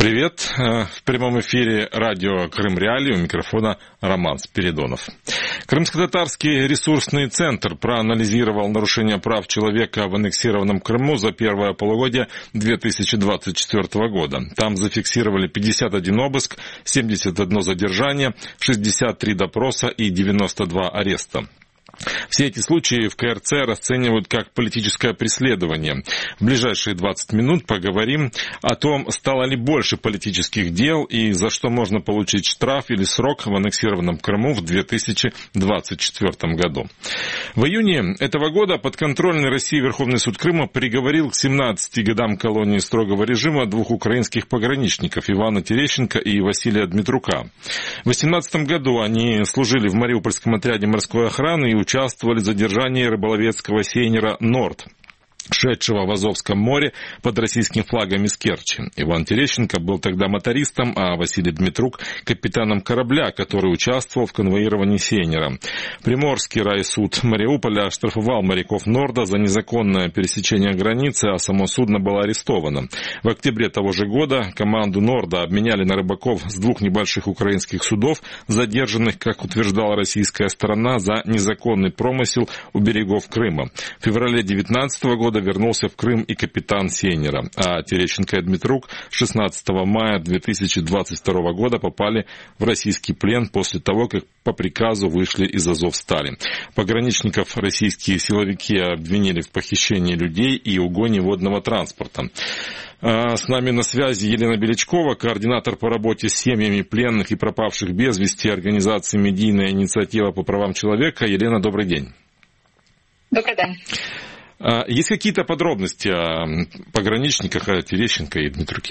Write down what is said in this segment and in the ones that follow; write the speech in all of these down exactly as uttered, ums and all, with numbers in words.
Привет. В прямом эфире радио «Крым Реалии», у микрофона Роман Спиридонов. Крымско-татарский ресурсный центр проанализировал нарушения прав человека в аннексированном Крыму за первое полугодие две тысячи двадцать четвёртого года. Там зафиксировали пятьдесят один обыск, семьдесят одно задержание, шестьдесят три допроса и девяносто два ареста. Все эти случаи в ка эр цэ расценивают как политическое преследование. В ближайшие двадцать минут поговорим о том, стало ли больше политических дел и за что можно получить штраф или срок в аннексированном Крыму в две тысячи двадцать четвёртом году. В июне этого года подконтрольный России Верховный суд Крыма приговорил к семнадцати годам колонии строгого режима двух украинских пограничников Ивана Терещенко и Василия Дмитрука. В две тысячи восемнадцатом году они служили в Мариупольском отряде морской охраны и участвовали в задержании рыболовецкого сейнера «Норд», шедшего в Азовском море под российским флагом из Керчи. Иван Терещенко был тогда мотористом, а Василий Дмитрук – капитаном корабля, который участвовал в конвоировании сейнера. Приморский райсуд Мариуполя оштрафовал моряков «Норда» за незаконное пересечение границы, а само судно было арестовано. В октябре того же года команду «Норда» обменяли на рыбаков с двух небольших украинских судов, задержанных, как утверждала российская сторона, за незаконный промысел у берегов Крыма. В феврале девятнадцатого года вернулся в Крым и капитан сейнера, а Терещенко и Дмитрук шестнадцатого мая две тысячи двадцать второго года попали в российский плен после того, как по приказу вышли из Азовстали. Пограничников российские силовики обвинили в похищении людей и угоне водного транспорта. С нами на связи Елена Беличкова, координатор по работе с семьями пленных и пропавших без вести организации «Медийная инициатива по правам человека». Елена, добрый день. Добрый день. Есть какие-то подробности о пограничниках, о Терещенко і Дмитруке?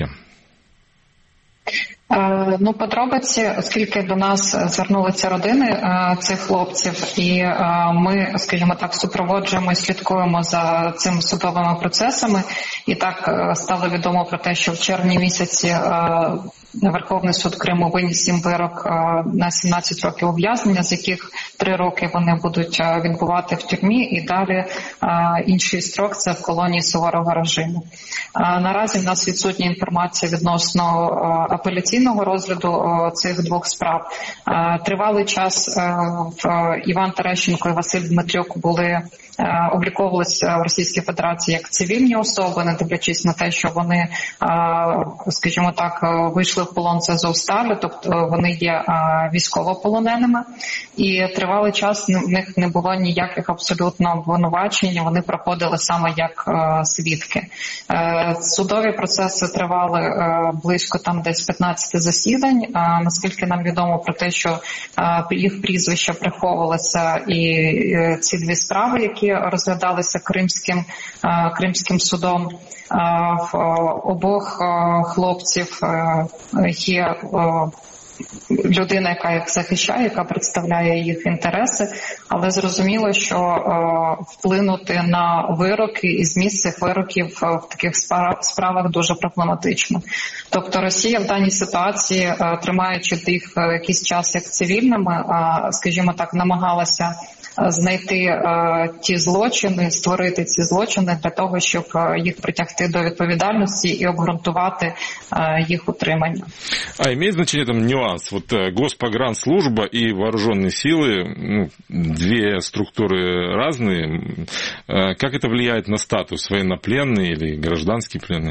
Ну, подробиці, оскільки до нас звернулися родини цих хлопців, і ми, скажімо так, супроводжуємо і слідкуємо за цими судовими процесами, і так стало відомо про те, що в червні місяці Верховний суд Криму виніс їм вирок на сімнадцять років ув'язнення, з яких три роки вони будуть відбувати в тюрмі, і далі інший строк – це в колонії суворого режиму. Наразі в нас відсутня інформація відносно апеляційного розгляду цих двох справ. Тривалий час Іван Терещенко і Василь Дмитрук були обліковувалися в Російській Федерації як цивільні особи, не дивлячись на те, що вони, скажімо так, вийшли в полон з Азовсталі, тобто вони є військовополоненими. І тривалий час в них не було ніяких абсолютно обвинувачень, вони проходили саме як свідки. Судові процеси тривали близько там десь п'ятнадцять засідань, наскільки нам відомо про те, що їх прізвища приховувалися і ці дві справи, які розглядалися Кримським, Кримським судом. В обох хлопців є людина, яка їх захищає, яка представляє їх інтереси, але зрозуміло, що е, вплинути на вироки і зміст цих вироків в таких справах дуже проблематично. Тобто Росія в даній ситуації, е, тримаючи їх якийсь час як цивільними, е, скажімо так, намагалася знайти е, ті злочини, створити ці злочини для того, щоб їх притягти до відповідальності і обґрунтувати е, їх утримання. А имеет значение там нюанс? Вот Госпогранслужба и вооруженные силы, ну, две структуры разные. Как это влияет на статус, военнопленный или гражданский пленный?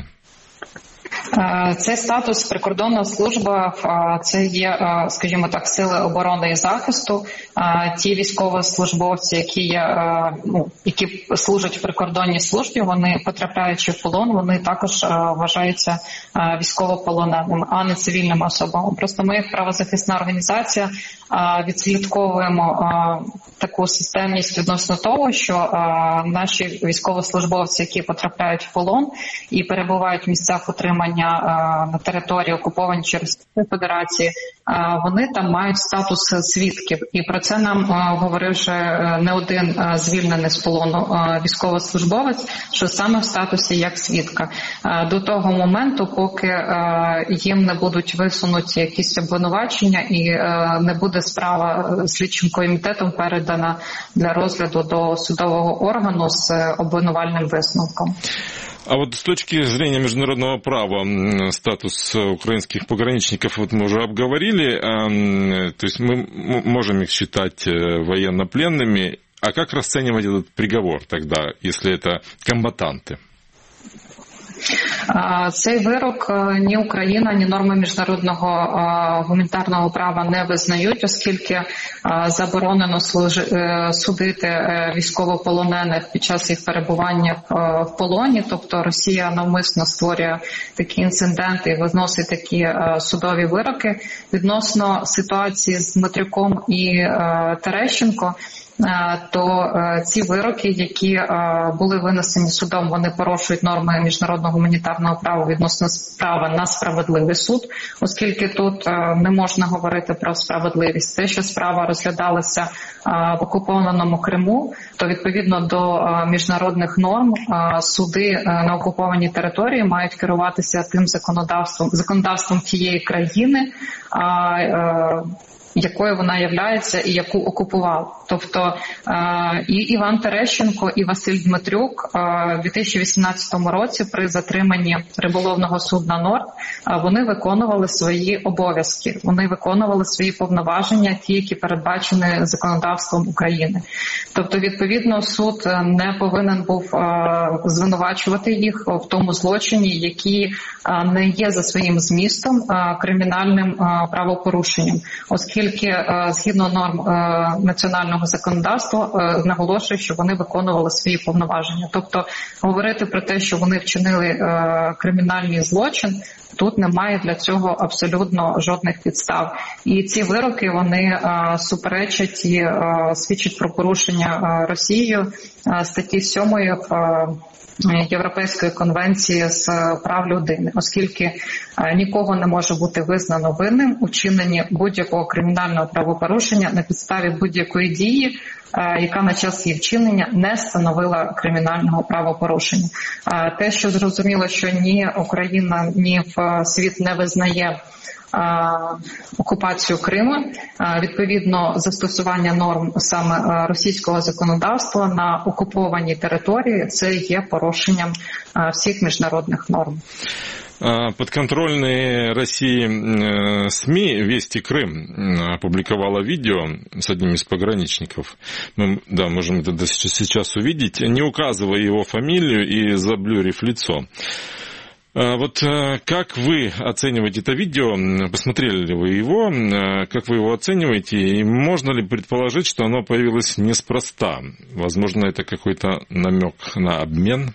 Цей статус прикордонна служба, це є, скажімо так, сили оборони і захисту. Ті військовослужбовці, які є, ну, які служать в прикордонній службі, вони, потрапляючи в полон, вони також вважаються військовополоненими, а не цивільними особами. Просто ми, як правозахисна організація, відслідковуємо таку системність відносно того, що наші військовослужбовці, які потрапляють в полон і перебувають в місцях утримання на території окуповані через Федерації, вони там мають статус свідків. І про це нам говорив вже не один звільнений з полону військовослужбовець, що саме в статусі як свідка. До того моменту, поки їм не будуть висунуті якісь обвинувачення і не буде справа слідчим комітетом передана для розгляду до судового органу з обвинувальним висновком. А вот с точки зрения международного права статус украинских пограничников вот мы уже обговорили, то есть мы можем их считать военнопленными, а как расценивать этот приговор тогда, если это комбатанты? Цей вирок ні Україна, ні норми міжнародного гуманітарного права не визнають, оскільки заборонено судити військовополонених під час їх перебування в полоні, тобто Росія навмисно створює такі інциденти і виносить такі судові вироки. Відносно ситуації з Дмитрюком і Терещенко, то ці вироки, які були винесені судом, вони порушують норми міжнародного гуманітарного права відносно права на справедливий суд, оскільки тут не можна говорити про справедливість. Те, що справа розглядалася в окупованому Криму, то відповідно до міжнародних норм суди на окупованій території мають керуватися тим законодавством, законодавством тієї країни, якою вона являється і яку окупував. Тобто і Іван Терещенко, і Василь Дмитрюк у дві тисячі вісімнадцятому році при затриманні риболовного судна «Норд» вони виконували свої обов'язки, вони виконували свої повноваження, ті, які передбачені законодавством України. Тобто, відповідно, суд не повинен був звинувачувати їх в тому злочині, який не є за своїм змістом кримінальним правопорушенням, оскільки згідно норм національного законодавства наголошує, що вони виконували свої повноваження. Тобто говорити про те, що вони вчинили кримінальний злочин, тут немає для цього абсолютно жодних підстав. І ці вироки, вони суперечать і свідчать про порушення Росією статті сьомої Європейської конвенції з прав людини, оскільки нікого не може бути визнано винним у вчиненні будь-якого кримінального правопорушення на підставі будь-якої дії, яка на час її вчинення не становила кримінального правопорушення. Те, що зрозуміло, що ні Україна, ні світ не визнає окупацію Криму, відповідно застосування норм саме російського законодавства на окупованій території, це є порушенням всіх міжнародних норм. Подконтрольные России СМИ «Вести Крым» опубликовала видео с одним из пограничников. Мы, да, можем это сейчас увидеть, не указывая его фамилию и заблюрив лицо. Вот как вы оцениваете это видео? Посмотрели ли вы его? Как вы его оцениваете? И можно ли предположить, что оно появилось неспроста? Возможно, это какой-то намек на обмен?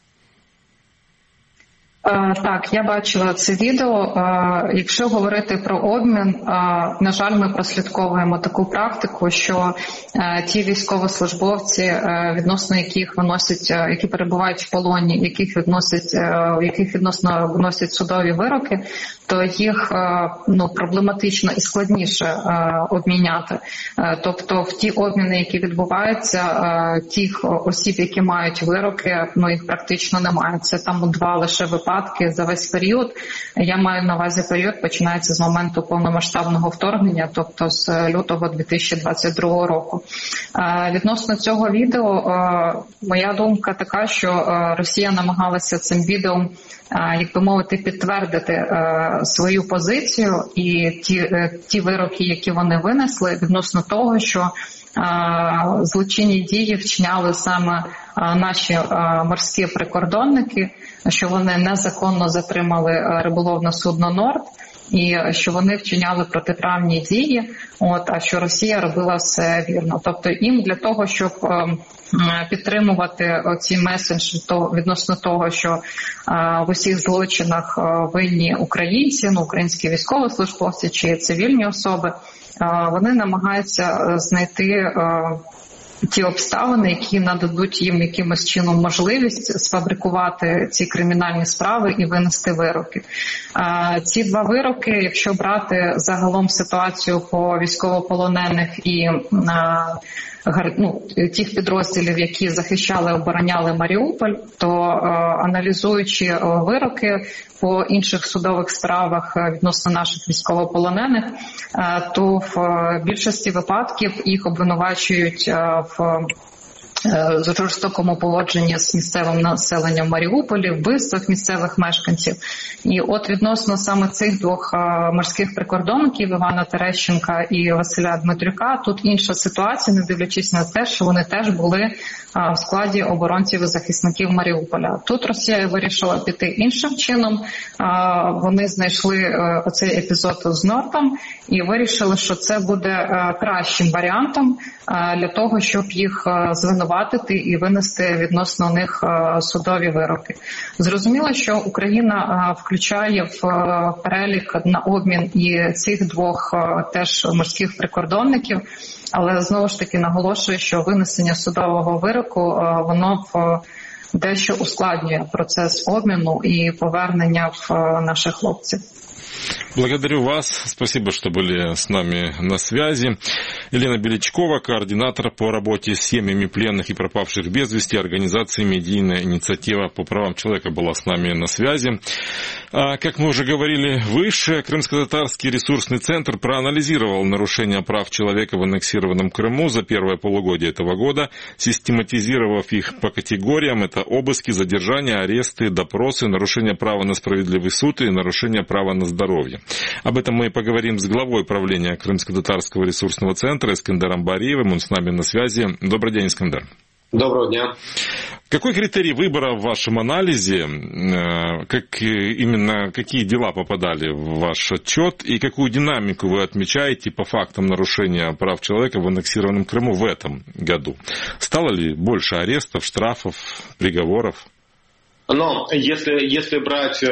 Так, я бачила це відео. Якщо говорити про обмін, на жаль, ми прослідковуємо таку практику, що ті військовослужбовці, відносно яких виносять, які перебувають в полоні, яких відносять, яких відносно виносять судові вироки, то їх ну, проблематично і складніше обміняти. Тобто в ті обміни, які відбуваються, тих осіб, які мають вироки, ну їх практично немає. Це там два лише випадки за весь період. Я маю на увазі період, починається з моменту повномасштабного вторгнення, тобто з лютого дві тисячі двадцять другого року. Відносно цього відео, моя думка така, що Росія намагалася цим відео, як би мовити, підтвердити е, свою позицію і ті, е, ті вироки, які вони винесли відносно того, що е, злочинні дії вчиняли саме е, наші е, морські прикордонники, що вони незаконно затримали риболовне судно «Норд», і що вони вчиняли протиправні дії, от, а що Росія робила все вірно. Тобто їм для того, щоб е, підтримувати ці меседжі то, відносно того, що е, в усіх злочинах е, винні українці, ну, українські військовослужбовці чи цивільні особи, е, вони намагаються знайти е, ті обставини, які нададуть їм якимось чином можливість сфабрикувати ці кримінальні справи і винести вироки. Ці два вироки, якщо брати загалом ситуацію по військовополонених і ну, тих підрозділів, які захищали, обороняли Маріуполь, то аналізуючи вироки по інших судових справах відносно наших військовополонених, то в більшості випадків їх обвинувачують в жорстокому поводженні з місцевим населенням в Маріуполі, вбивствах місцевих мешканців. І от відносно саме цих двох морських прикордонників, Івана Терещенка і Василя Дмитрюка, тут інша ситуація, не дивлячись на те, що вони теж були в складі оборонців і захисників Маріуполя. Тут Росія вирішила піти іншим чином. Вони знайшли оцей епізод з Нортом і вирішили, що це буде кращим варіантом для того, щоб їх звинуватити і винести відносно них судові вироки. Зрозуміло, що Україна включає в перелік на обмін і цих двох теж морських прикордонників, але знову ж таки наголошую, що винесення судового вироку, воно в дещо ускладнює процес обміну і повернення в наших хлопців. Благодарю вас. Спасибо, что были с нами на связи. Елена Беличкова, координатор по работе с семьями пленных и пропавших без вести организации «Медийная инициатива по правам человека» была с нами на связи. А, как мы уже говорили выше, Крымско-Татарский ресурсный центр проанализировал нарушения прав человека в аннексированном Крыму за первое полугодие этого года, систематизировав их по категориям. Это обыски, задержания, аресты, допросы, нарушение права на справедливый суд и нарушение права на здоровье. Об этом мы и поговорим с главой правления Крымско-Татарского ресурсного центра Искандером Бариевым. Он с нами на связи. Добрый день, Искандер. Доброго дня. Какой критерий выбора в вашем анализе, как именно какие дела попадали в ваш отчет и какую динамику вы отмечаете по фактам нарушения прав человека в аннексированном Крыму в этом году? Стало ли больше арестов, штрафов, приговоров? Но если, если брать э,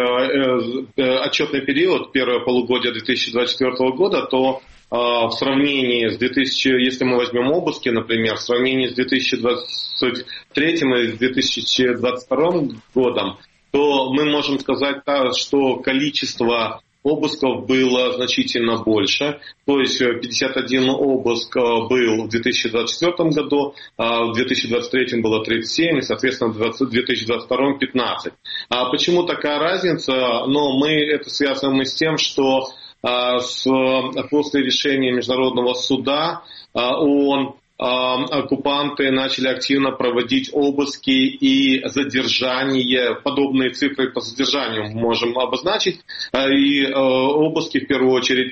э, отчетный период, первое полугодие две тысячи двадцать четвёртого года, то э, в сравнении с двухтысячным, если мы возьмем обыски, например, в сравнении с две тысячи двадцать третьим и две тысячи двадцать вторым годом, то мы можем сказать, что количество обысков было значительно больше, то есть пятьдесят один обыск был в две тысячи двадцать четвёртом году, а в две тысячи двадцать третьем было тридцать семь, и, соответственно, в две тысячи двадцать втором пятнадцать. А почему такая разница? Но мы это связываем с тем, что а, с, после решения Международного суда а, ООН оккупанты начали активно проводить обыски и задержания, подобные цифры по задержанию можем обозначить, и обыски в первую очередь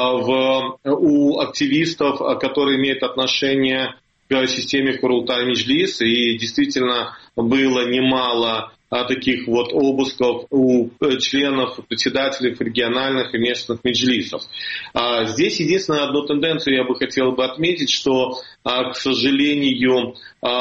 в, у активистов, которые имеют отношение к системе Курултай-Меджлис, и действительно было немало таких вот обысков у членов, председателей региональных и местных меджлисов. Здесь единственную одну тенденцию я бы хотел бы отметить, что, к сожалению,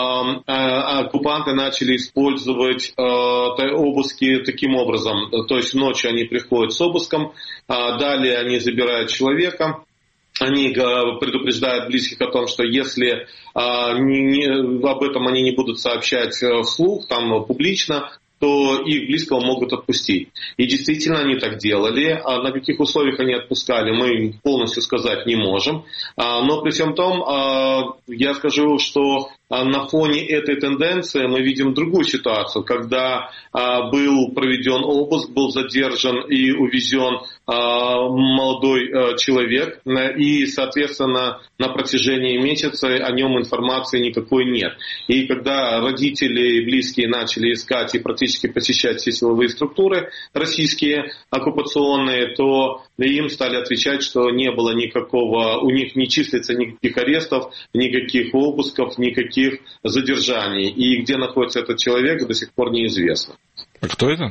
оккупанты начали использовать обыски таким образом. То есть ночью они приходят с обыском, далее они забирают человека, они предупреждают близких о том, что если а, не, не, об этом они не будут сообщать вслух, там публично, то их близкого могут отпустить. И действительно они так делали. А на каких условиях они отпускали, мы полностью сказать не можем. А, но при всем том, а, я скажу, что на фоне этой тенденции мы видим другую ситуацию, когда а, был проведен обыск, был задержан и увезен а, молодой а, человек, и, соответственно, на протяжении месяца о нем информации никакой нет. И когда родители и близкие начали искать и практически посещать все силовые структуры российские, оккупационные, то им стали отвечать, что не было никакого, у них не числится никаких арестов, никаких обысков, никаких задержаний. И где находится этот человек, до сих пор неизвестно. А кто это?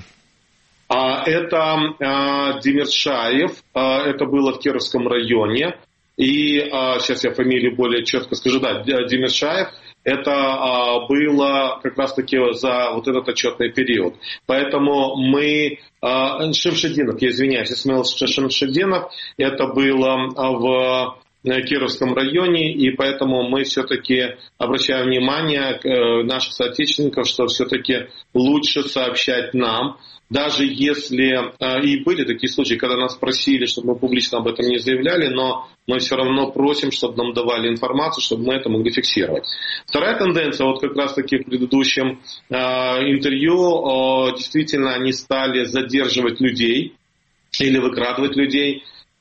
А, это а, Демиршаев, а, это было в Кировском районе. И а, сейчас я фамилию более четко скажу, да, Демиршаев. Это а, было как раз-таки за вот этот отчетный период. Поэтому мы... А, Шамшидинов, я извиняюсь, Исмаил Шамшидинов, это было в Кировском районе, и поэтому мы все-таки обращаем внимание наших соотечественников, что все-таки лучше сообщать нам, даже если, и были такие случаи, когда нас просили, чтобы мы публично об этом не заявляли, но мы все равно просим, чтобы нам давали информацию, чтобы мы это могли фиксировать. Вторая тенденция, вот как раз-таки в предыдущем э, интервью, э, действительно они стали задерживать людей или выкрадывать людей.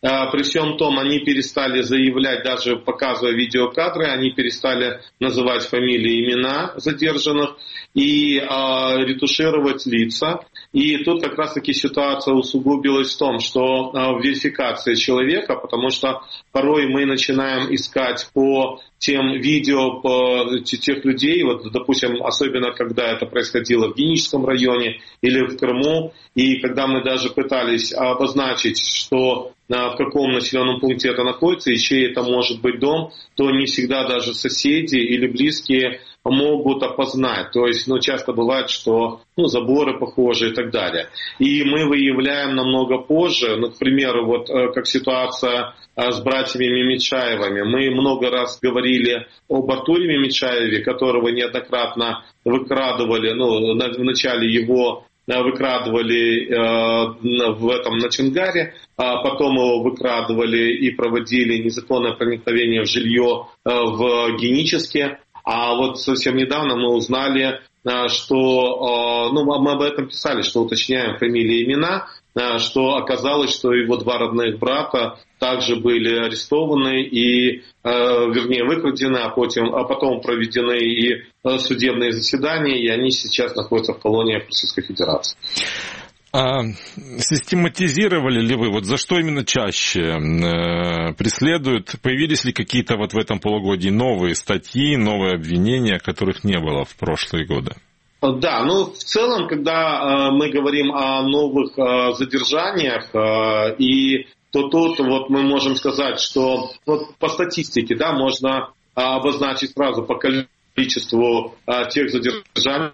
При всем том, они перестали заявлять, даже показывая видеокадры, они перестали называть фамилии, имена задержанных и а, ретушировать лица. И тут как раз-таки ситуация усугубилась в том, что а, в верификации человека, потому что порой мы начинаем искать по тем видео по тех людей, вот, допустим, особенно когда это происходило в Геническом районе или в Крыму, и когда мы даже пытались обозначить, что в каком населенном пункте это находится и чей это может быть дом, то не всегда даже соседи или близкие могут опознать. То есть, ну, часто бывает, что ну, заборы похожи и так далее. И мы выявляем намного позже, ну, к примеру, вот как ситуация с братьями Мемечаевыми. Мы много раз говорили об Артуре Мемечаеве, которого неоднократно выкрадывали, ну, в начале его выкрадывали э, в этом на Чонгаре, а потом его выкрадывали и проводили незаконное проникновение в жилье э, в Геническе. А вот совсем недавно мы узнали, э, что, э, ну, мы об этом писали, что уточняем фамилии и имена, э, что оказалось, что его два родных брата также были арестованы и, э, вернее, выкрадены, а потом, а потом проведены и э, судебные заседания, и они сейчас находятся в колонии Российской Федерации. А систематизировали ли вы, вот за что именно чаще э, преследуют? Появились ли какие-то вот в этом полугодии новые статьи, новые обвинения, которых не было в прошлые годы? Да, ну в целом, когда э, мы говорим о новых э, задержаниях э, и то тут вот мы можем сказать, что вот по статистике, да, можно а, обозначить сразу по количеству а, тех задержаний,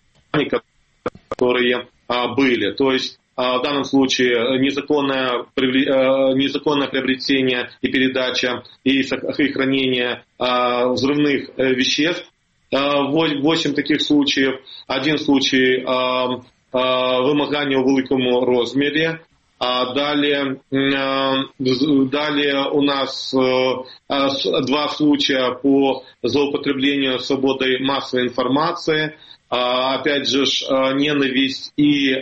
которые а, были. То есть а, в данном случае незаконное, а, незаконное приобретение и передача и, и хранение а, взрывных а, веществ. восемь таких случаев. Один случай а, а, вимагання у великому розмірі. А далее, далее у нас два случая по злоупотреблению свободой массовой информации, опять же ненависть и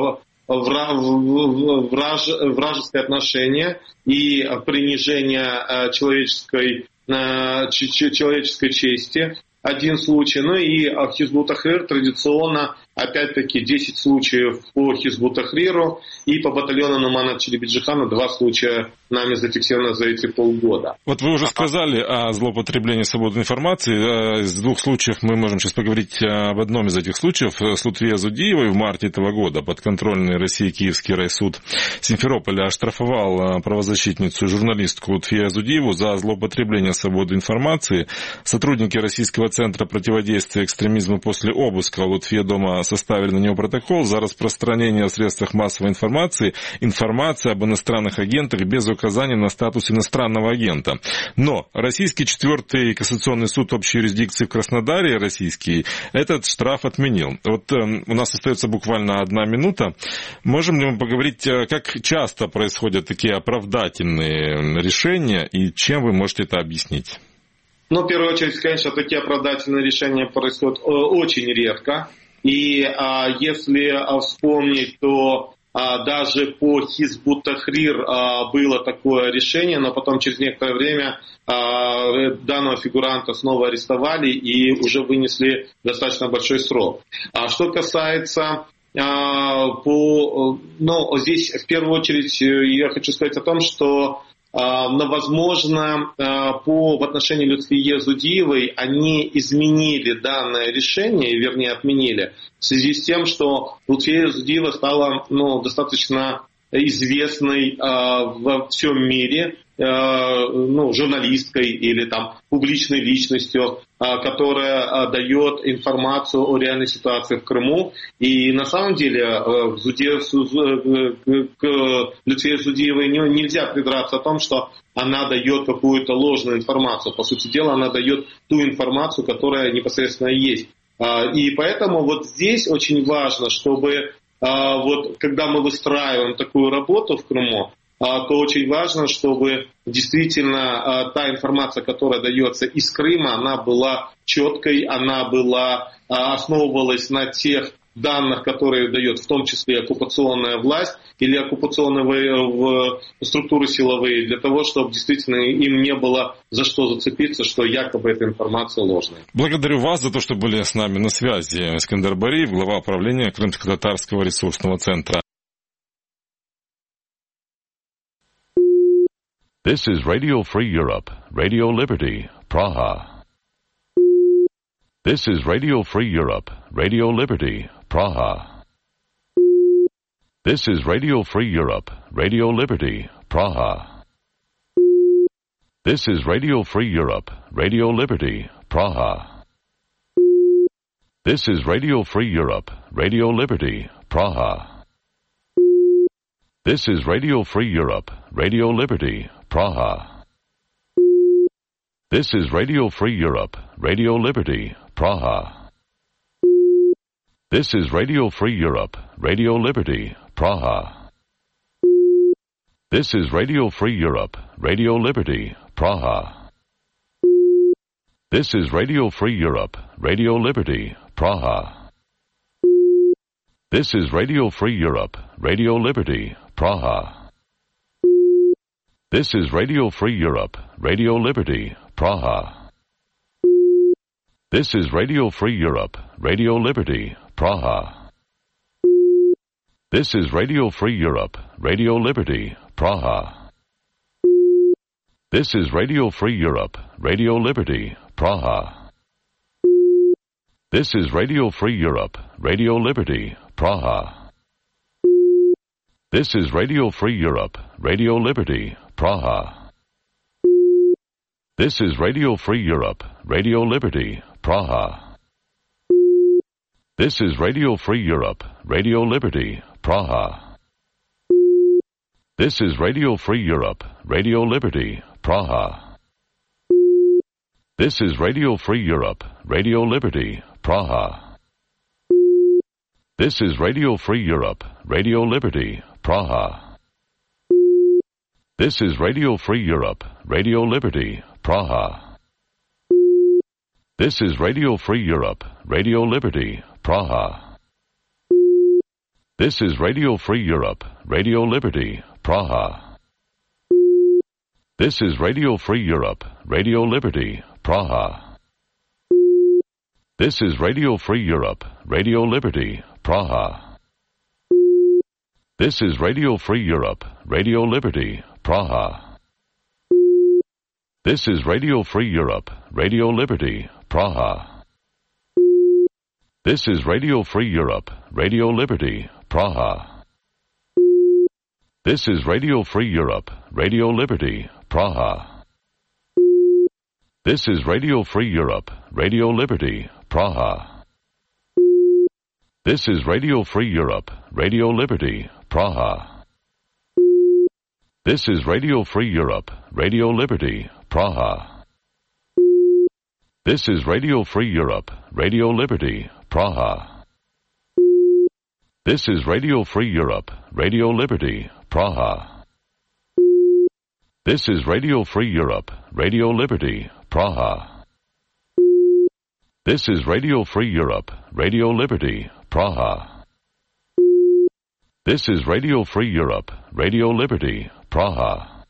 вражеское отношение и принижение человеческой, человеческой чести. Один случай. Ну и Хизбут Тахрир традиционно, опять-таки, десять случаев по Хизбут Тахриру и по батальону Нумана Челебиджихана два случая нами зафиксировано за эти полгода. Вот вы уже сказали о злоупотреблении свободной информации. Из двух случаев мы можем сейчас поговорить об одном из этих случаев. С Лутфией Азудиевой в марте этого года подконтрольный России Киевский райсуд Симферополя оштрафовал правозащитницу и журналистку Лутфию Азудиеву за злоупотребление свободой информации. Сотрудники Российского центра противодействия экстремизму после обыска у Лутфии дома составили на него протокол за распространение в средствах массовой информации информации об иностранных агентах без указания на статус иностранного агента. Но российский четвертый кассационный суд общей юрисдикции в Краснодаре, российский, этот штраф отменил. Вот э, у нас остается буквально одна минута. Можем ли мы поговорить, как часто происходят такие оправдательные решения и чем вы можете это объяснить? Ну, в первую очередь, конечно, такие оправдательные решения происходят очень редко. И а, если а, вспомнить, то а, даже по Хизбут Тахрир а, было такое решение, но потом через некоторое время а, данного фигуранта снова арестовали и уже вынесли достаточно большой срок. А что касается... А, по, ну, здесь в первую очередь я хочу сказать о том, что но, возможно, по, в отношении Лутфии Азудиевой они изменили данное решение, вернее, отменили, в связи с тем, что Лутфия Азудиева стала ну, достаточно известной во всем мире, ну, журналисткой или там публичной личностью, которая дает информацию о реальной ситуации в Крыму. И на самом деле к Лутфии Азудиевой нельзя придраться о том, что она дает какую-то ложную информацию. По сути дела, она дает ту информацию, которая непосредственно есть. И поэтому вот здесь очень важно, чтобы вот когда мы выстраиваем такую работу в Крыму, то очень важно, чтобы действительно та информация, которая дается из Крыма, она была четкой, она была, основывалась на тех данных, которые дает в том числе оккупационная власть или оккупационные в структуры силовые, для того, чтобы действительно им не было за что зацепиться, что якобы эта информация ложная. Благодарю вас за то, что были с нами на связи. Искандер Бариев, глава управления Крымско-Татарского ресурсного центра. This is Radio Free Europe, Radio Liberty, Praha. This is Radio Free Europe, Radio Liberty, Praha. This is Radio Free Europe, Radio Liberty, Praha. This is Radio Free Europe, Radio Liberty, Praha. This is Radio Free Europe, Radio Liberty, Praha. This is Radio Free Europe, Radio Liberty, Praha. This is Radio Free Europe, Radio Liberty, Praha. This is Radio Free Europe, Radio Liberty, Praha. This is Radio Free Europe, Radio Liberty, Praha. This is Radio Free Europe, Radio Liberty, Praha. This is Radio Free Europe, Radio Liberty, Praha. This is Radio Free Europe, Radio Liberty, Praha. This is Radio Free Europe, Radio Liberty, Praha. This is Radio Free Europe, Radio Liberty, Praha. This is Radio Free Europe, Radio Liberty, Praha. This is Radio Free Europe, Radio Liberty, Praha. This is Radio Free Europe, Radio Liberty, Praha. This is Radio Free Europe, Radio Liberty, Praha. This is Radio Free Europe, Radio Liberty, Praha. This is Radio Free Europe, Radio Liberty, Praha. This is Radio Free Europe, Radio Liberty, Praha. This is Radio Free Europe, Radio Liberty, Praha. This is Radio Free Europe, Radio Liberty, Praha. This is Radio Free Europe, Radio Liberty, Praha. This is Radio Free Europe, Radio Liberty, Praha. This is Radio Free Europe, Radio Liberty, Praha. This is Radio Free Europe, Radio Liberty, Praha. This is Radio Free Europe, Radio Liberty, Praha. This is Radio Free Europe, Radio Liberty, Praha. This is Radio Free Europe, Radio Liberty, Praha. This is Radio Free Europe, Radio Liberty, Praha. This is Radio Free Europe, Radio Liberty, Praha. This is Radio Free Europe, Radio Liberty, Praha. This is Radio Free Europe, Radio Liberty, Praha. This is Radio Free Europe, Radio Liberty, Praha. This is Radio Free Europe, Radio Liberty, Praha. This is Radio Free Europe, Radio Liberty, Praha. This is Radio Free Europe, Radio Liberty, Praha. This is Radio Free Europe, Radio Liberty, Praha.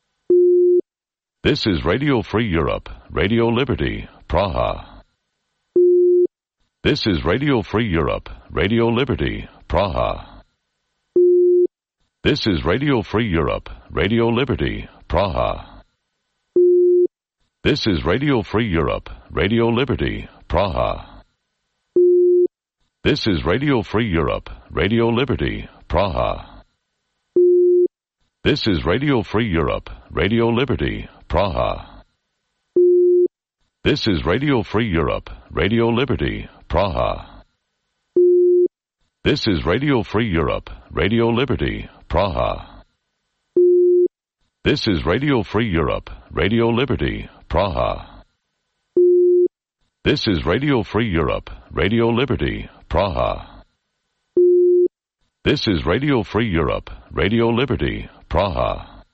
This is Radio Free Europe, Radio Liberty, Praha. This is Radio Free Europe, Radio Liberty, Praha. This is Radio Free Europe, Radio Liberty, Praha. This is Radio Free Europe, Radio Liberty, Praha. This is Radio Free Europe, Radio Liberty, Praha. This is Radio Free Europe, Radio Liberty, Praha. This is Radio Free Europe, Radio Liberty, Praha. This is Radio Free Europe, Radio Liberty, Praha. This is Radio Free Europe, Radio Liberty, Praha. This is Radio Free Europe, Radio Liberty, Praha. This is Radio Free Europe, Radio Liberty, Praha.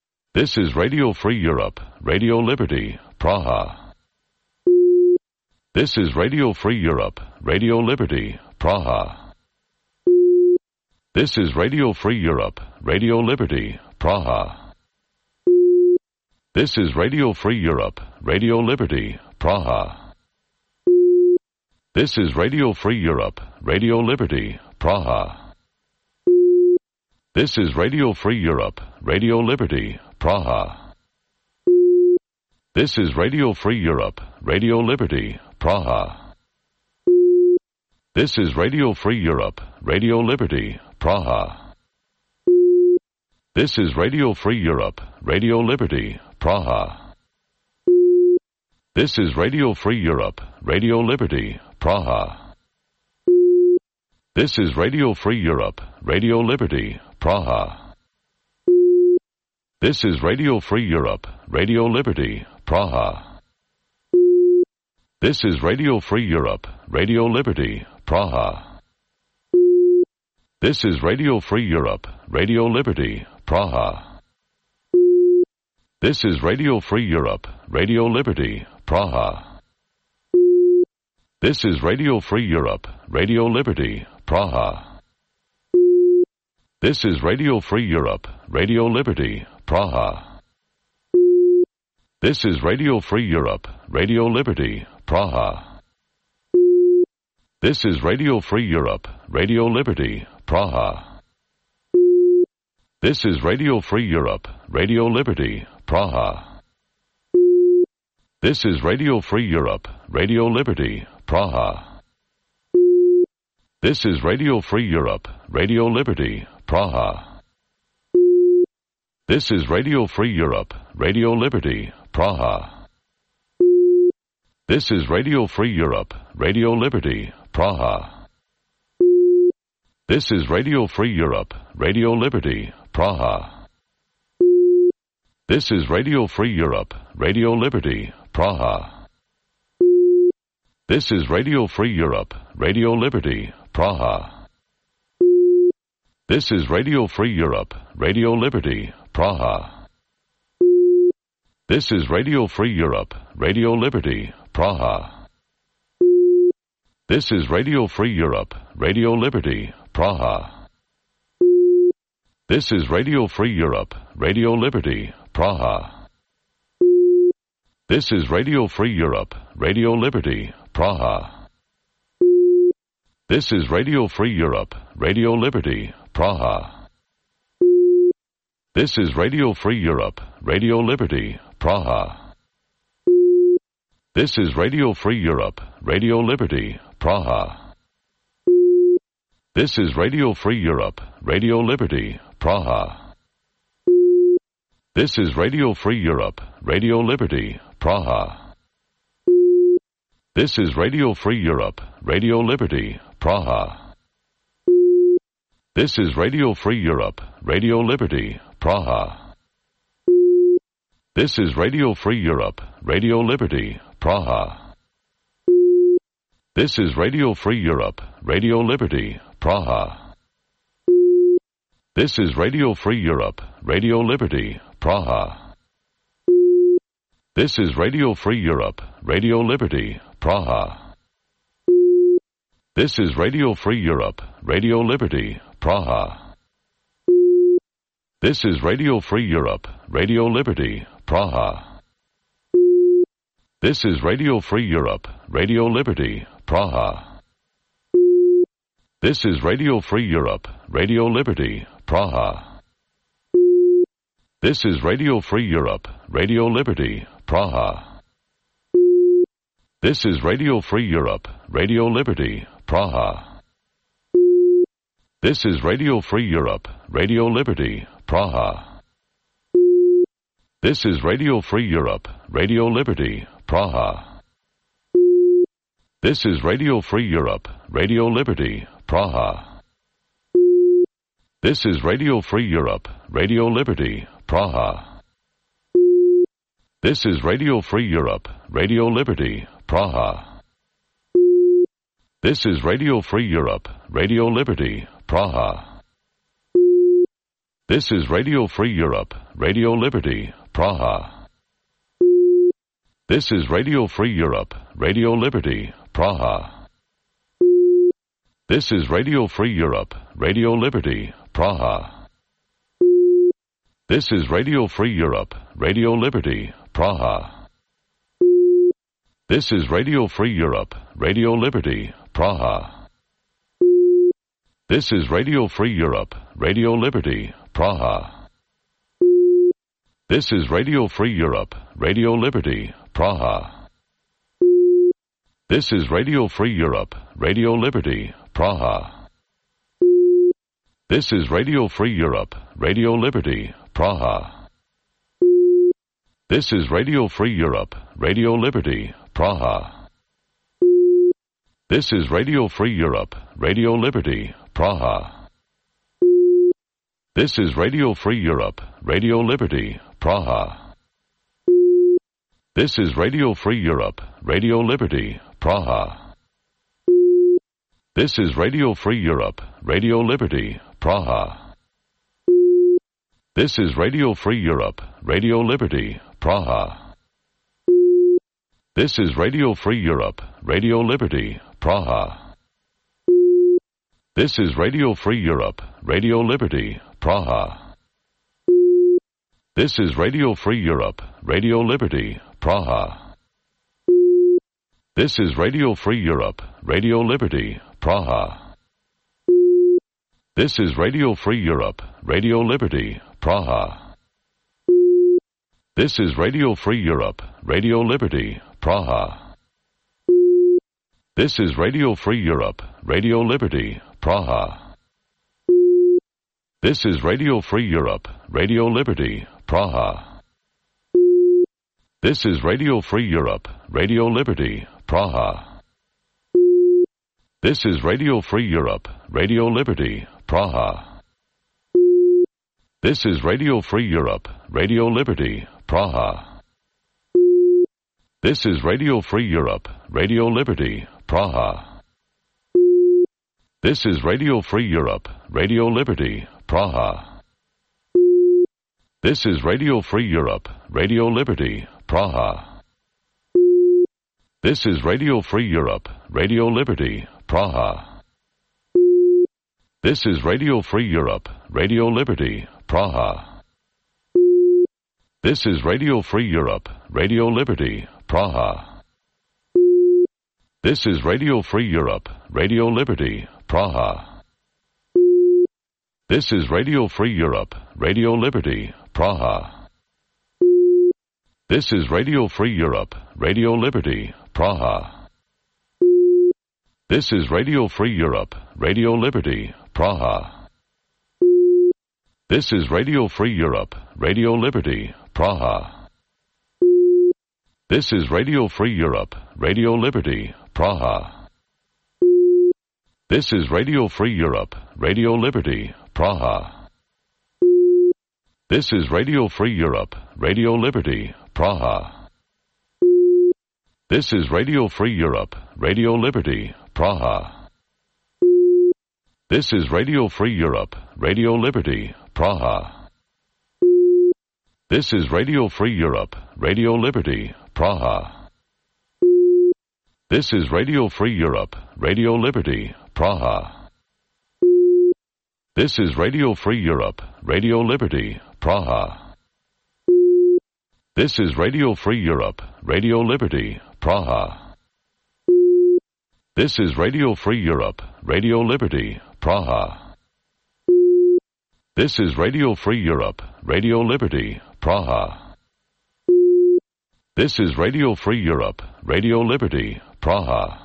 This is Radio Free Europe, Radio Liberty, Praha. This is Radio Free Europe, Radio Liberty, Praha. This is Radio Free Europe, Radio Liberty, Praha. This is Radio Free Europe, Radio Liberty, Praha. This is Radio Free Europe, Radio Liberty, Praha. This is Radio Free Europe, Radio Liberty, Praha. This is Radio Free Europe, Radio Liberty, Praha. This is Radio Free Europe, Radio Liberty, Praha. This is Radio Free Europe, Radio Liberty, Praha. This is Radio Free Europe, Radio Liberty, Praha. This is Radio Free Europe, Radio Liberty, Praha. This is Radio Free Europe, Radio Liberty, Praha. This is Radio Free Europe, Radio Liberty, Praha. This is Radio Free Europe, Radio Liberty, Praha. This is Radio Free Europe, Radio Liberty, Praha. This is Radio Free Europe, Radio Liberty, Praha. This is Radio Free Europe, Radio Liberty, Praha. This is Radio Free Europe, Radio Liberty, Praha. This is Radio Free Europe, Radio Liberty, Praha. This is Radio Free Europe, Radio Liberty, Praha. This is Radio Free Europe, Radio Liberty, Praha. This is Radio Free Europe, Radio Liberty, Praha. This is Radio Free Europe, Radio Liberty, Praha. This is Radio Free Europe, Radio Liberty, Praha. This is Radio Free Europe, Radio Liberty, Praha. This is Radio Free Europe, Radio Liberty, Praha. This is Radio Free Europe, Radio Liberty, Praha. This is Radio Free Europe, Radio Liberty, Praha. This is Radio Free Europe, Radio Liberty, Praha. This is Radio Free Europe, Radio Liberty, Praha. This is Radio Free Europe, Radio Liberty, Praha. This is Radio Free Europe, Radio Liberty, Praha. This is Radio Free Europe, Radio Liberty, Praha. This is Radio Free Europe, Radio Liberty, Praha. This is Radio Free Europe, Radio Liberty, Praha. This is Radio Free Europe, Radio Liberty, Praha. This is Radio Free Europe, Radio Liberty, Praha. This is Radio Free Europe, Radio Liberty, Praha. This is Radio Free Europe, Radio Liberty, Praha. This is Radio Free Europe, Radio Liberty, Praha. This is Radio Free Europe, Radio Liberty, Praha. This is Radio Free Europe, Radio Liberty, Praha. This is Radio Free Europe, Radio Liberty, Praha. This is Radio Free Europe, Radio Liberty, Praha. This is Radio Free Europe, Radio Liberty, Praha. This is Radio Free Europe, Radio Liberty, Praha. This is Radio Free Europe, Radio Liberty, Praha. This is Radio Free Europe, Radio Liberty, Praha. This is Radio Free Europe, Radio Liberty, Praha. This is Radio Free Europe, Radio Liberty, Praha. This is Radio Free Europe, Radio Liberty, Praha. This is Radio Free Europe, Radio Liberty, Praha. This is Radio Free Europe, Radio Liberty, Praha. This is Radio Free Europe, Radio Liberty, Praha. This is Radio Free Europe, Radio Liberty, Praha. This is Radio Free Europe, Radio Liberty, Praha. This is Radio Free Europe, Radio Liberty, Praha. This is Radio Free Europe, Radio Liberty, Praha. This is Radio Free Europe, Radio Liberty, Praha. This is Radio Free Europe, Radio Liberty, Praha. This is Radio Free Europe, Radio Liberty, Praha. This is Radio Free Europe, Radio Liberty, Praha. This is Radio Free Europe, Radio Liberty, Praha. This is Radio Free Europe, Radio Liberty, Praha. This is Radio Free Europe, Radio Liberty, Praha. This is Radio Free Europe, Radio Liberty, Praha. This is Radio Free Europe, Radio Liberty, Praha. This is Radio Free Europe, Radio Liberty, Praha. This is Radio Free Europe, Radio Liberty, Praha. This is Radio Free Europe, Radio Liberty, Praha. This is Radio Free Europe, Radio Liberty, Praha. This is Radio Free Europe, Radio Liberty, Praha. This is Radio Free Europe, Radio Liberty, Praha. This is Radio Free Europe, Radio Liberty, Praha. This is Radio Free Europe, Radio Liberty, Praha. This is Radio Free Europe, Radio Liberty, Praha. This is Radio Free Europe, Radio Liberty, Praha. This is Radio Free Europe, Radio Liberty, Praha. This is Radio Free Europe, Radio Liberty, Praha. This is Radio Free Europe, Radio Liberty, Praha. This is Radio Free Europe, Radio Liberty, Praha. This is Radio Free Europe, Radio Liberty, Praha. This is Radio Free Europe, Radio Liberty, Praha. This is Radio Free Europe, Radio Liberty, Praha. This is Radio Free Europe, Radio Liberty, Praha. This is Radio Free Europe, Radio Liberty, Praha. This is Radio Free Europe, Radio Liberty, Praha. This is Radio Free Europe, Radio Liberty, Praha. This is Radio Free Europe, Radio Liberty, Praha. This is Radio Free Europe, Radio Liberty, Praha. This is Radio Free Europe, Radio Liberty, Praha. This is Radio Free Europe, Radio Liberty, Praha. This is Radio Free Europe, Radio Liberty, Praha. This is Radio Free Europe, Radio Liberty, Praha. This is Radio Free Europe, Radio Liberty, Praha. This is Radio Free Europe, Radio Liberty, Praha. This is Radio Free Europe, Radio Liberty, Praha. This is Radio Free Europe, Radio Liberty, Praha. This is Radio Free Europe, Radio Liberty, Praha. This is Radio Free Europe, Radio Liberty, Praha. This is Radio Free Europe, Radio Liberty, Praha. This is Radio Free Europe, Radio Liberty, Praha. This is Radio Free Europe, Radio Liberty, Praha. This is Radio Free Europe, Radio Liberty, Praha.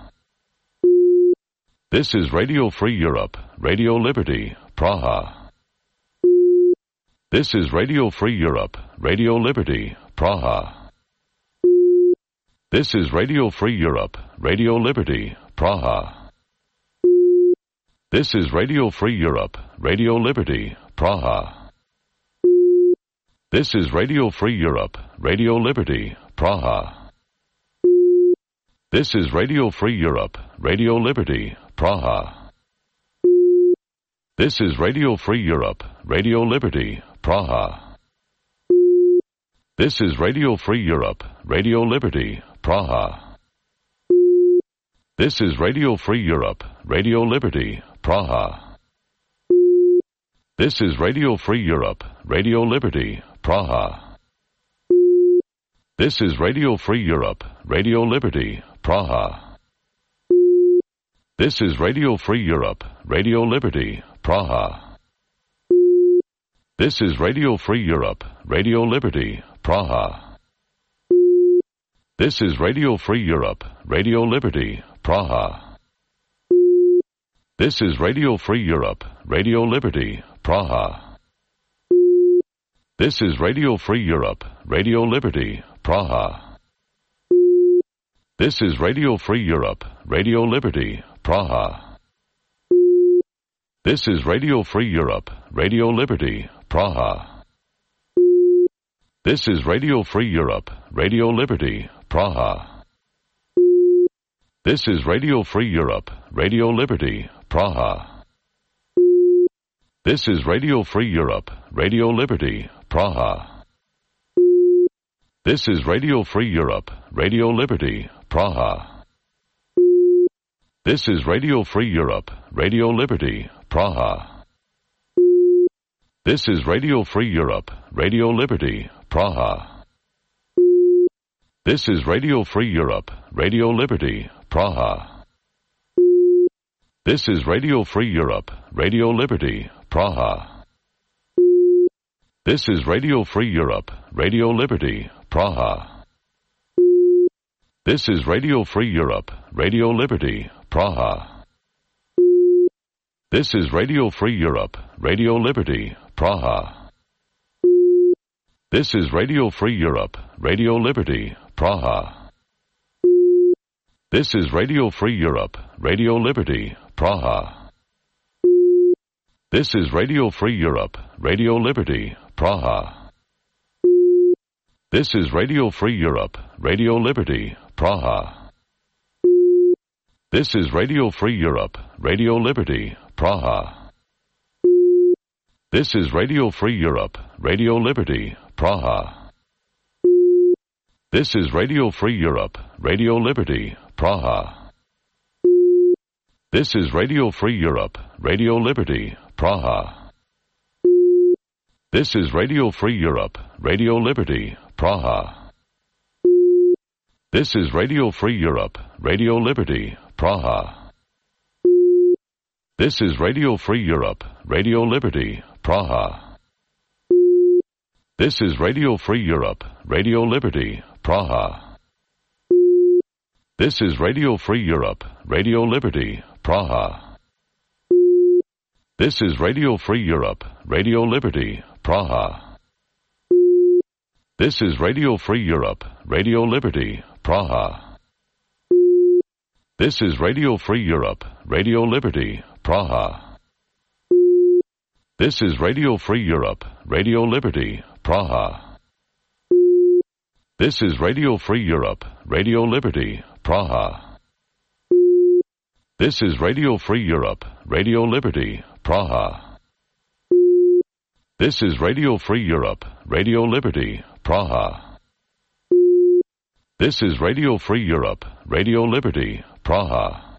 This is Radio Free Europe, Radio Liberty, Praha. This is Radio Free Europe, Radio Liberty, Praha. This is Radio Free Europe, Radio Liberty, Praha. This is Radio Free Europe, Radio Liberty, Praha. This is Radio Free Europe, Radio Liberty, Praha. This is Radio Free Europe, Radio Liberty, Praha. This is Radio Free Europe, Radio Liberty, Praha. This is Radio Free Europe, Radio Liberty, Praha. This is Radio Free Europe, Radio Liberty, Praha. This is Radio Free Europe, Radio Liberty, Praha. This is Radio Free Europe, Radio Liberty, Praha. This is Radio Free Europe, Radio Liberty, Praha. This is Radio Free Europe, Radio Liberty, Praha. This is Radio Free Europe, Radio Liberty, Praha. This is Radio Free Europe, Radio Liberty, Praha. This is Radio Free Europe, Radio Liberty, Praha. This is Radio Free Europe, Radio Liberty, Praha. This is Radio Free Europe, Radio Liberty, Praha. This is Radio Free Europe, Radio Liberty, Praha. This is Radio Free Europe, Radio Liberty, Praha. This is Radio Free Europe, Radio Liberty, Praha. This is Radio Free Europe, Radio Liberty, Praha. This is Radio Free Europe, Radio Liberty, Praha. This is Radio Free Europe, Radio Liberty, Praha. This is Radio Free Europe, Radio Liberty, Praha. This is Radio Free Europe, Radio Liberty, Praha. This is Radio Free Europe, Radio Liberty, Praha. This is Radio Free Europe, Radio Liberty, Praha. This is Radio Free Europe, Radio Liberty, Praha. This is Radio Free Europe, Radio Liberty, Praha. This is Radio Free Europe, Radio Liberty, Praha. This is Radio Free Europe, Radio Liberty, Praha. This is Radio Free Europe, Radio Liberty, Praha. This is Radio Free Europe, Radio Liberty, Praha. This is Radio Free Europe, Radio Liberty, Praha. This is Radio Free Europe, Radio Liberty, Praha. This is Radio Free Europe, Radio Liberty, Praha. This is Radio Free Europe, Radio Liberty, Praha. This is Radio Free Europe, Radio Liberty, Praha. This is Radio Free Europe, Radio Liberty, Praha. This is Radio Free Europe, Radio Liberty, Praha. This is Radio Free Europe, Radio Liberty, Praha. This is Radio Free Europe, Radio Liberty, Praha. This is Radio Free Europe, Radio Liberty, Praha. This is Radio Free Europe, Radio Liberty, Praha. This is Radio Free Europe, Radio Liberty, Praha. This is Radio Free Europe, Radio Liberty, Praha. This is Radio Free Europe, Radio Liberty, Praha. This is Radio Free Europe, Radio Liberty, Praha. This is Radio Free Europe, Radio Liberty, Praha.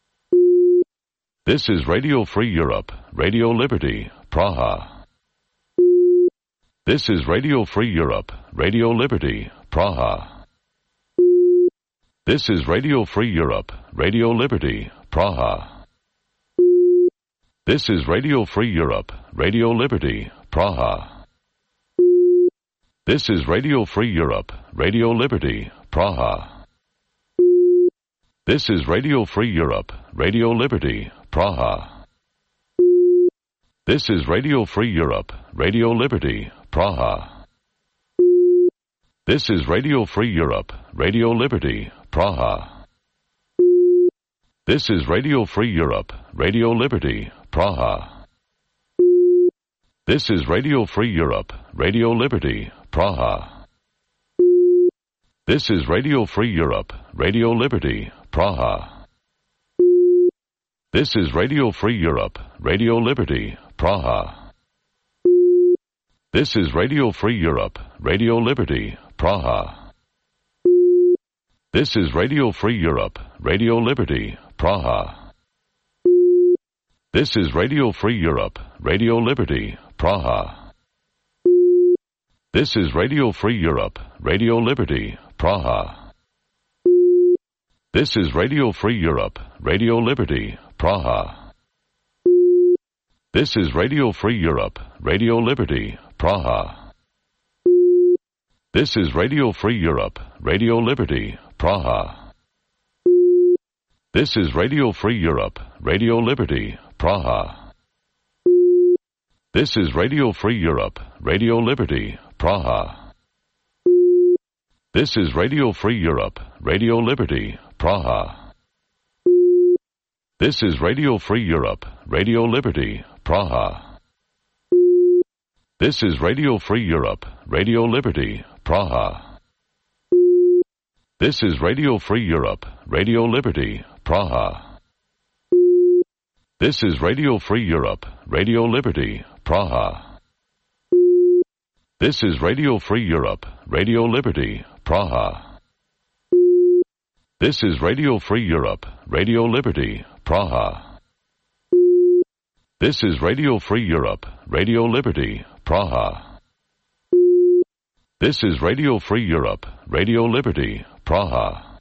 This is Radio Free Europe, Radio Liberty, Praha. This is Radio Free Europe, Radio Liberty, Praha. This is Radio Free Europe, Radio Liberty, Praha. This is Radio Free Europe, Radio Liberty, Praha. This is Radio Free Europe, Radio Liberty, Praha. This is Radio Free Europe, Radio Liberty, Praha. This is Radio Free Europe, Radio Liberty, Praha. This is Radio Free Europe, Radio Liberty, Praha. This is Radio Free Europe, Radio Liberty, Praha. This is Radio Free Europe, Radio Liberty, Praha. This is Radio Free Europe, Radio Liberty, Praha. This is Radio Free Europe, Radio Liberty, Praha. This is Radio Free Europe, Radio Liberty, Praha. This is Radio Free Europe, Radio Liberty, Praha. This is Radio Free Europe, Radio Liberty, Praha. This is Radio Free Europe, Radio Liberty, Praha. This is Radio Free Europe, Radio Liberty, Praha. This is Radio Free Europe, Radio Liberty, Praha. This is Radio Free Europe, Radio Liberty, Praha. This is Radio Free Europe, Radio Liberty, Praha. This is Radio Free Europe, Radio Liberty, Praha. This is Radio Free Europe, Radio Liberty, Praha. This is Radio Free Europe, Radio Liberty, Praha. This is Radio Free Europe, Radio Liberty, Praha. This is Radio Free Europe, Radio Liberty, Praha. This is Radio Free Europe, Radio Liberty, Praha. This is Radio Free Europe, Radio Liberty, Praha. This is Radio Free Europe, Radio Liberty, Praha. This is Radio Free Europe, Radio Liberty, Praha. This is Radio Free Europe, Radio Liberty, Praha.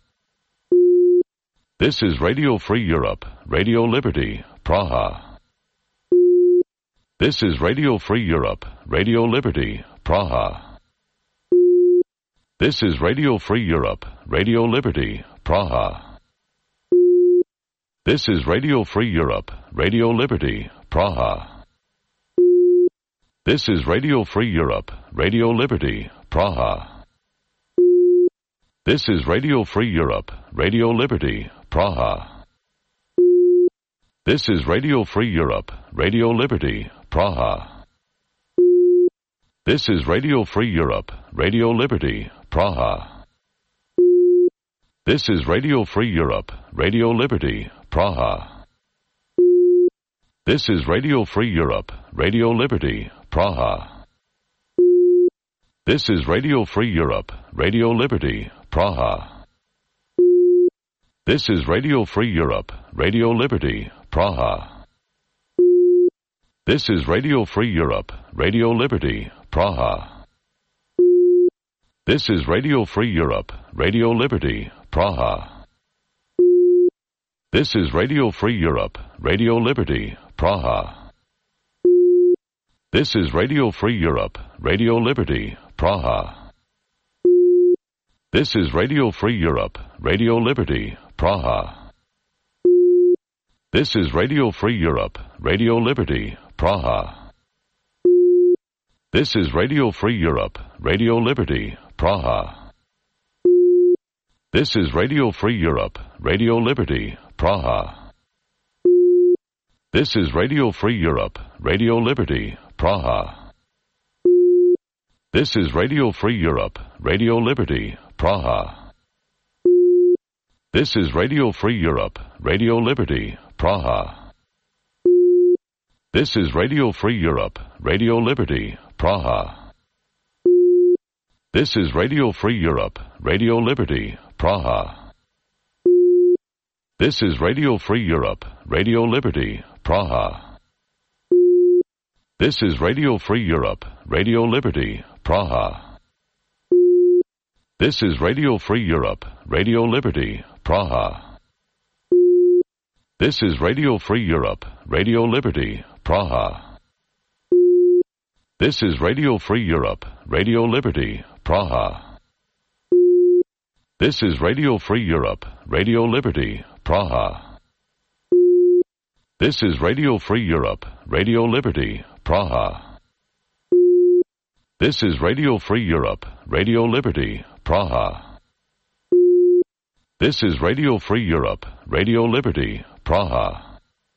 This is Radio Free Europe, Radio Liberty, Praha. This is Radio Free Europe, Radio Liberty, Praha. This is Radio Free Europe, Radio Liberty, Praha. This is Radio Free Europe, Radio Liberty, Praha. This is Radio Free Europe, Radio Liberty, Praha. This is Radio Free Europe, Radio Liberty, Praha. This is Radio Free Europe, Radio Liberty, Praha. This is Radio Free Europe, Radio Liberty, Praha. This is Radio Free Europe, Radio Liberty, Praha. This is Radio Free Europe, Radio Liberty, Praha. This is Radio Free Europe, Radio Liberty, Praha. This is Radio Free Europe, Radio Liberty, Praha. This is Radio Free Europe, Radio Liberty, Praha. This is Radio Free Europe, Radio Liberty, Praha. This is Radio Free Europe, Radio Liberty, Praha. This is Radio Free Europe, Radio Liberty, Praha. This is Radio Free Europe, Radio Liberty, Praha. This is Radio Free Europe, Radio Liberty, Praha. This is Radio Free Europe, Radio Liberty, Praha. This is Radio Free Europe, Radio Liberty, Praha. This is Radio Free Europe, Radio Liberty, Praha. This is Radio Free Europe, Radio Liberty, Praha. This is Radio Free Europe, Radio Liberty, Praha. This is Radio Free Europe, Radio Liberty, Praha. This is Radio Free Europe, Radio Liberty, Praha. This is Radio Free Europe, Radio Liberty, Praha. This is Radio Free Europe, Radio Liberty, Praha. This is Radio Free Europe, Radio Liberty, Praha. This is Radio Free Europe, Radio Liberty, Praha. This is Radio Free Europe, Radio Liberty, Praha. This is Radio Free Europe, Radio Liberty, Praha. This is Radio Free Europe, Radio Liberty, Praha. This is Radio Free Europe, Radio Liberty, Praha. This is Radio Free Europe, Radio Liberty, Praha.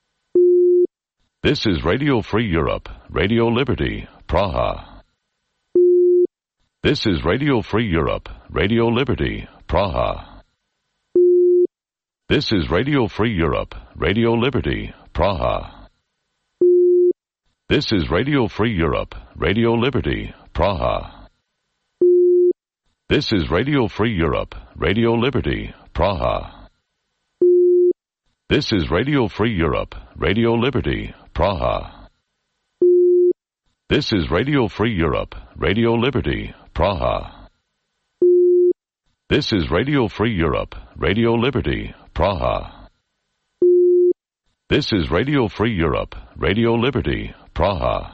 This is Radio Free Europe, Radio Liberty, Praha. This is Radio Free Europe, Radio Liberty, Praha. This is Radio Free Europe, Radio Liberty, Praha. This is Radio Free Europe, Radio Liberty, Praha. This is Radio Free Europe, Radio Liberty, Praha. This is Radio Free Europe, Radio Liberty, Praha. This is Radio Free Europe, Radio Liberty, Praha. This is Radio Free Europe, Radio Liberty, Praha. This is Radio Free Europe, Radio Liberty, Praha.